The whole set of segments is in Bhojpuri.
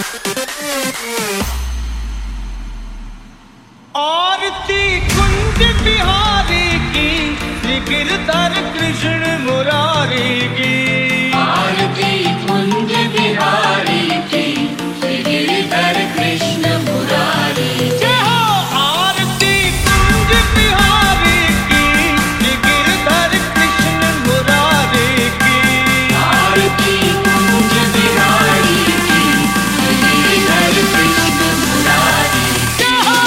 आरती कुंज बिहारी की, श्री गिरधर कृष्ण मुरारी की। आरती कुंज बिहारी की, श्री गिरधर कृष्ण मुरारी की। जय हो। आरती कुंज बिहारी की, श्री गिरधर कृष्ण मुरारी की। आरती कुंज बिहारी की, श्री गिरधर कृष्ण मुरारी की। जय हो।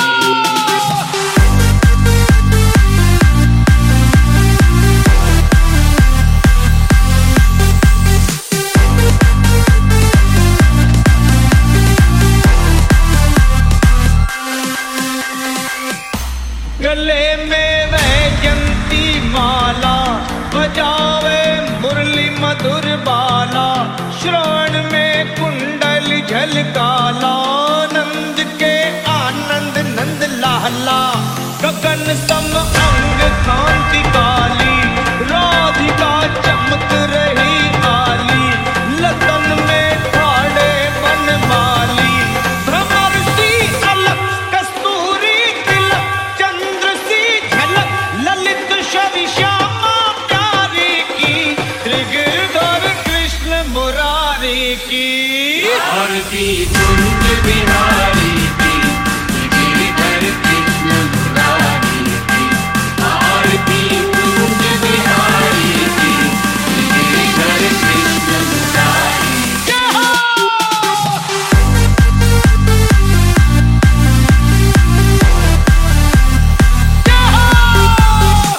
गले में वैजंती माला, बजावे मुरली मधुर बाला। श्रवण में कुंडल झलकाला, नंद के आनंद नंद लाला। गगन सम अंग कांति काली, राधिका चमक रही आली। लतन में ठाड़े बनमाली, भ्रमर सी अलक कस्तूरी तिलक। चंद्र सी झलक ललित शवि श्यामा प्यारी की, श्री गिरधर कृष्ण मुरारी की। आरती कुंज बिहारी की, श्री गिरधर कृष्ण मुरारी की। आरती कुंज बिहारी की, श्री गिरधर कृष्ण मुरारी की। जय हो। जय हो।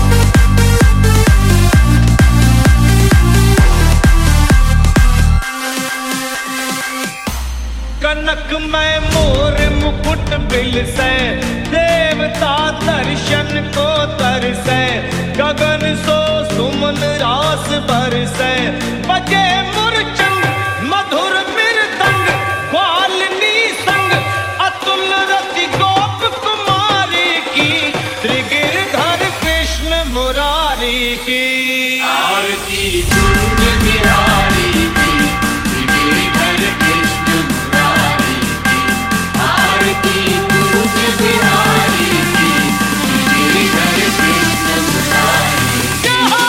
कनक में मोर मुकुट बिल से, देवता दर्शन को तरसे। गगन सो सुमन रास बरसे, बजे मुरचंग मधुर मृदंग। ग्वालिनी संग अतुल रति गोप कुमारी की, श्री गिरधर कृष्ण मुरारी की। आरती कुंज बिहारी की, श्री गिरधर कृष्ण मुरारी की। आरती कुंज बिहारी की, श्री गिरधर कृष्ण मुरारी की। जय हो।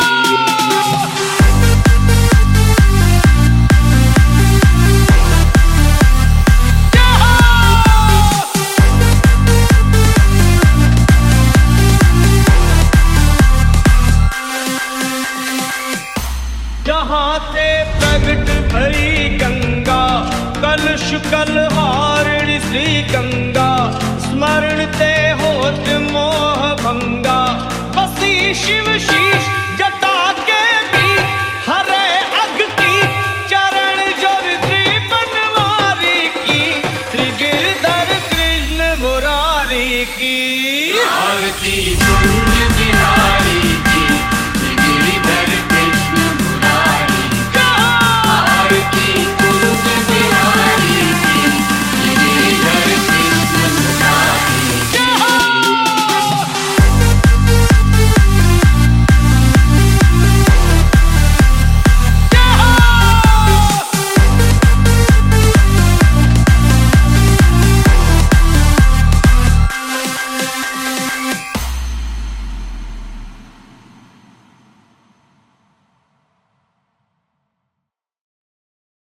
जय हो। जहाँ से प्रगट भई गंगा, कलश कलहारिणी श्री गंगा। स्मरण ते होत मोह भंगा, बसी शिव शीश